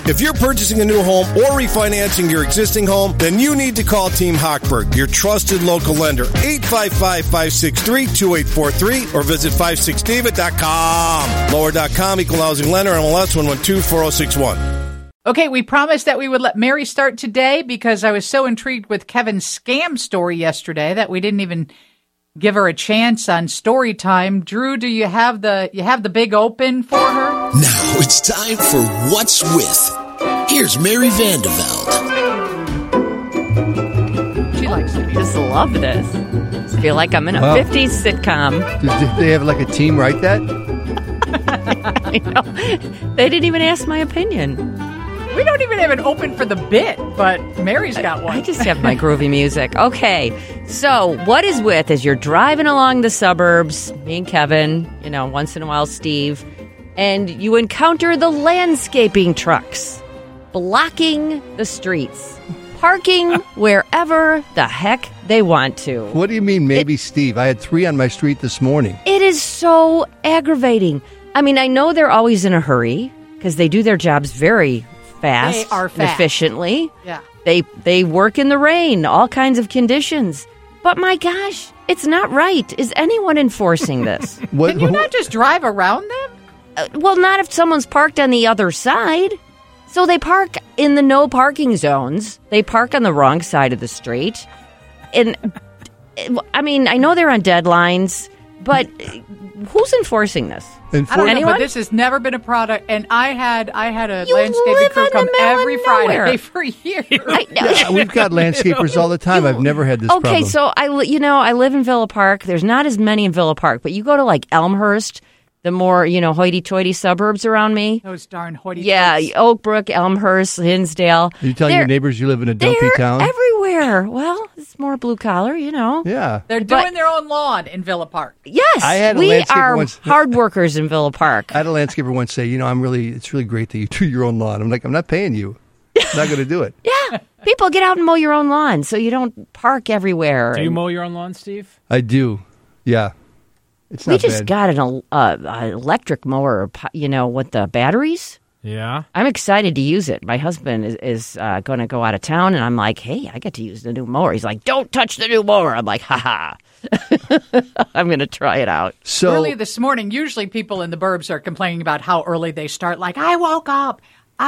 If you're purchasing a new home or refinancing your existing home, then you need to call Team Hochberg, your trusted local lender. 855-563-2843 or visit 56david.com. Lower.com, equal housing lender, MLS 1124061. Okay, we promised that we would let Mary start today because I was so intrigued with Kevin's scam story yesterday that we didn't even give her a chance on story time. Drew, do you have the big open for her? Now it's time for What's With. Here's Mary Vandeveld. She likes it. I just love this. I feel like I'm in a 50s sitcom. Did they have like a team write that? I know. They didn't even ask my opinion. We don't even have an open for the bit, but Mary's got one. I just have my groovy music. Okay, so what is with is you're driving along the suburbs, me and Kevin, once in a while Steve, and you encounter the landscaping trucks blocking the streets, parking wherever the heck they want to. What do you mean, maybe Steve? I had 3 on my street this morning. It is so aggravating. I mean, I know they're always in a hurry because they do their jobs very fast, they are fast. Efficiently. Yeah. They work in the rain, all kinds of conditions. But my gosh, it's not right. Is anyone enforcing this? Can you not just drive around them? Well, not if someone's parked on the other side. So they park in the no parking zones. They park on the wrong side of the street. And I mean, I know they're on deadlines, but who's enforcing this? I don't know, Anyone? but this has never been a product. And I had a landscaping crew come every Friday for years. I know. Yeah, we've got landscapers all the time. I've never had this problem. Okay, so I live in Villa Park. There's not as many in Villa Park, but you go to like Elmhurst, the more, hoity-toity suburbs around me. Those darn hoity-toities. Yeah, Oak Brook, Elmhurst, Hinsdale. Are you telling your neighbors you live in a dumpy They're town? everywhere. Well, it's more blue collar, Yeah. They're doing their own lawn in Villa Park. Yes, I had a we landscaper are once- hard workers in Villa Park. I had a landscaper once say, it's really great that you do your own lawn. I'm like, I'm not paying you. I'm not going to do it. Yeah, people get out and mow your own lawn so you don't park everywhere. Do you mow your own lawn, Steve? I do. Yeah. It's not We just bad. got an electric mower, with the batteries. Yeah. I'm excited to use it. My husband is going to go out of town, and I'm like, hey, I get to use the new mower. He's like, don't touch the new mower. I'm like, ha-ha. I'm going to try it out. So Early this morning, usually people in the burbs are complaining about how early they start. Like, I woke up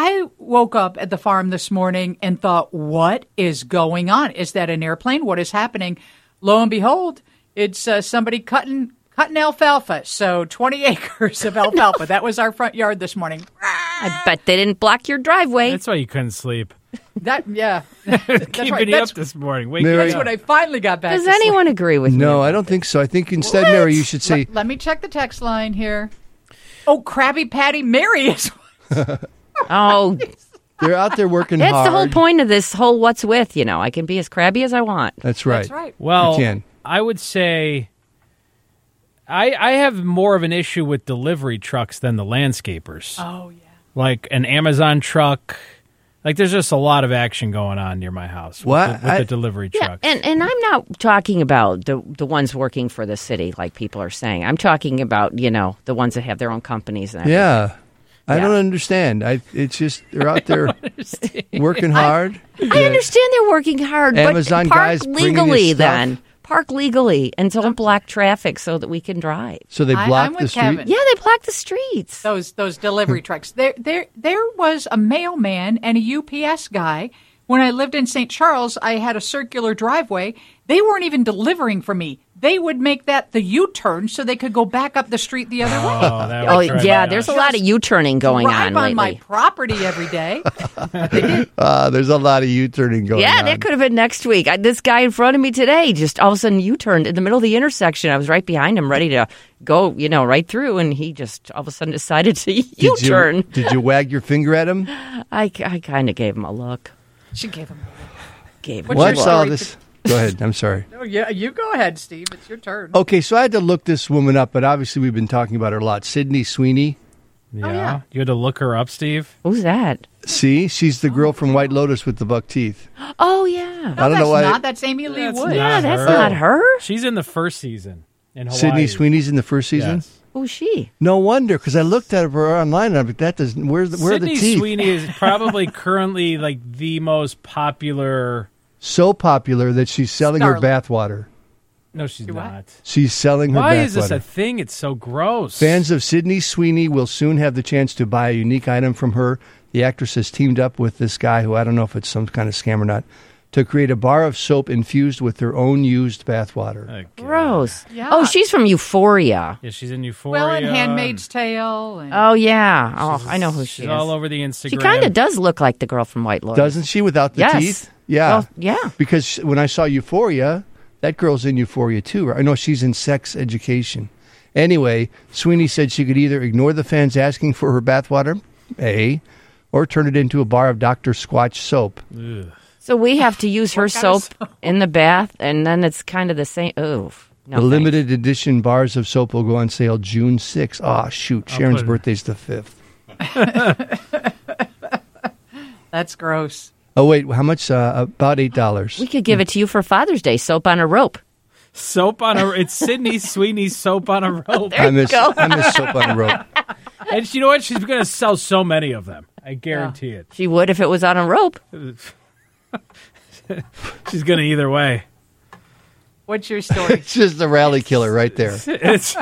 at the farm this morning and thought, what is going on? Is that an airplane? What is happening? Lo and behold, it's somebody cutting alfalfa. So 20 acres of alfalfa. That was our front yard this morning. I bet they didn't block your driveway. That's why you couldn't sleep. That's Keeping right. you up this morning. Wake Mary- me That's up. when I finally got back Does to sleep. anyone agree with me? No, I don't think so. I think instead, Mary, you should say, Let me check the text line here. Oh, Krabby Patty Mary is... Oh, they're out there working that's hard. the whole point of this whole what's with, I can be as crabby as I want. That's right. That's right. Well, You can. I would say I have more of an issue with delivery trucks than the landscapers. Oh, yeah. Like an Amazon truck. Like there's just a lot of action going on near my house with the delivery Yeah, trucks. and I'm not talking about the ones working for the city, like people are saying. I'm talking about, the ones that have their own companies. And everything. Yeah. I Yeah. don't understand. It's just they're out there working hard. I understand they're working hard, Amazon but park guys bringing you legally stuff. then. Park legally and don't block traffic so that we can drive. So they I'm block with the street. Kevin. Yeah, they block the streets. Those delivery trucks. There was a mailman and a UPS guy. When I lived in St. Charles, I had a circular driveway. They weren't even delivering for me. They would make that the U-turn so they could go back up the street the other way. Oh, that Oh, would drive yeah, me there's a nuts. lot of U-turning going Drive on on lately. my property every day. There's a lot of U-turning going on. Yeah, that could have been next week. This guy in front of me today just all of a sudden U-turned in the middle of the intersection. I was right behind him, ready to go, right through, and he just all of a sudden decided to U-turn. Did you wag your finger at him? I kind of gave him a look. She gave him. Gave him What's a your What's look. all story? this? Go ahead. I'm sorry. Oh, yeah, you go ahead, Steve. It's your turn. Okay, so I had to look this woman up, but obviously we've been talking about her a lot. Sydney Sweeney. Yeah. yeah. You had to look her up, Steve? Who's that? See, she's the girl from White Lotus with the buck teeth. Oh, yeah. I don't know why. That's Amy Lee That's Wood. not Yeah, that's her. not her. She's in the first season in Hawaii. Sydney Sweeney's in the first season. Yes. Who's she? No wonder, because I looked at her online and I'm like, that doesn't. Where are the Sydney teeth? Sweeney is probably currently like the most popular. So popular that she's selling her Starlet. bathwater. No, she's what? not. She's selling her Why bathwater. is this a thing? It's so gross. Fans of Sydney Sweeney will soon have the chance to buy a unique item from her. The actress has teamed up with this guy, who I don't know if it's some kind of scam or not, to create a bar of soap infused with their own used bathwater. Oh, God. Gross. Yeah. Oh, she's from Euphoria. Yeah, she's in Euphoria. Well, and Handmaid's Tale. And Oh, yeah. Oh, I know who she She's is. all over the Instagram. She kind of does look like the girl from White Lotus. Doesn't she, without the Yes. teeth? Yeah. Well, yeah. Because when I saw Euphoria, that girl's in Euphoria too. I know she's in Sex Education. Anyway, Sweeney said she could either ignore the fans asking for her bathwater, A, or turn it into a bar of Dr. Squatch soap. So we have to use her What kind of soap in the bath, and then it's kind of the same. Oh, no. The thanks. limited edition bars of soap will go on sale June 6th. Oh, shoot. Sharon's put it- birthday's the 5th. that's gross. Oh, wait. How much? About $8. We could give it to you for Father's Day. Soap on a rope. Soap on a. It's Sydney Sweeney's soap on a rope. I miss soap on a rope. And you know what? She's going to sell so many of them. I guarantee it. She would if it was on a rope. She's going to either way. What's your story? It's just a rally killer right there. It's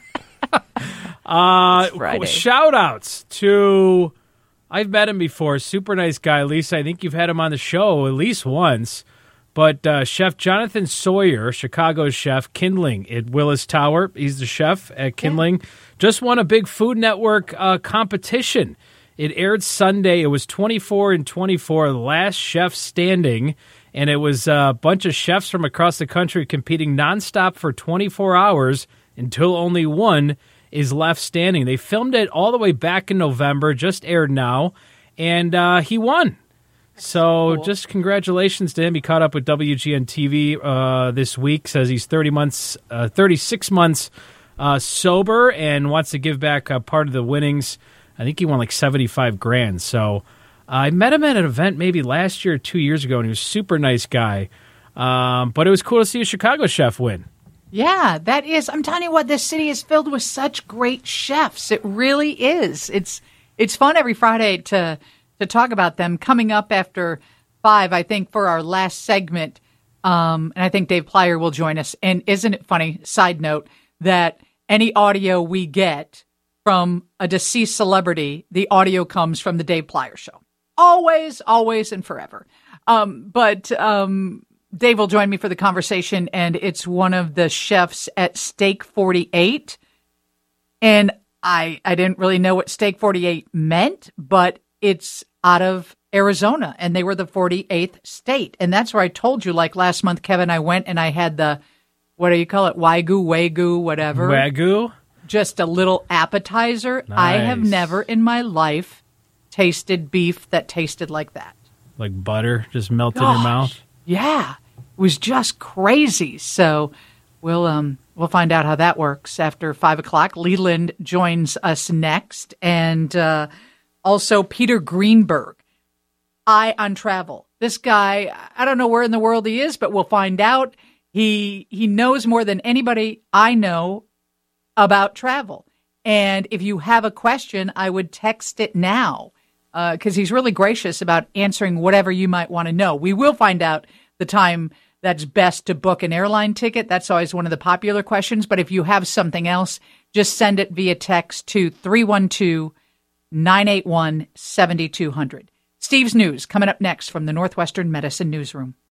Friday. shout outs to. I've met him before. Super nice guy, Lisa. I think you've had him on the show at least once. But Chef Jonathan Sawyer, Chicago's chef, Kindling at Willis Tower. He's the chef at Kindling. Just won a big Food Network competition. It aired Sunday. It was 24 and 24, the last chef standing. And it was a bunch of chefs from across the country competing nonstop for 24 hours until only one is left standing. They filmed it all the way back in November, just aired now, and he won. So cool. just congratulations to him. He caught up with WGN TV this week, says he's 36 months sober and wants to give back part of the winnings. I think he won like $75,000. So I met him at an event maybe last year or 2 years ago, and he was a super nice guy. But it was cool to see a Chicago chef win. Yeah, that is. I'm telling you what, this city is filled with such great chefs. It really is. It's fun every Friday to talk about them. Coming up after 5, I think, for our last segment, and I think Dave Plyer will join us. And isn't it funny, side note, that any audio we get from a deceased celebrity, the audio comes from the Dave Plyer Show. Always, always, and forever. But Dave will join me for the conversation, and it's one of the chefs at Steak 48. And I didn't really know what Steak 48 meant, but it's out of Arizona, and they were the 48th state. And that's where I told you, like last month, Kevin, I went and I had the, what do you call it, Wagyu, whatever. Wagyu? Just a little appetizer. I have Nice. never in my life tasted beef that tasted like that. Like butter just melted in your Gosh. mouth? Yeah, it was just crazy. So we'll find out how that works after 5 o'clock. Leland joins us next, and also Peter Greenberg, Eye on Travel. This guy, I don't know where in the world he is, but we'll find out. He knows more than anybody I know about travel. And if you have a question, I would text it now. Because he's really gracious about answering whatever you might want to know. We will find out the time that's best to book an airline ticket. That's always one of the popular questions. But if you have something else, just send it via text to 312-981-7200. Steve's News coming up next from the Northwestern Medicine Newsroom.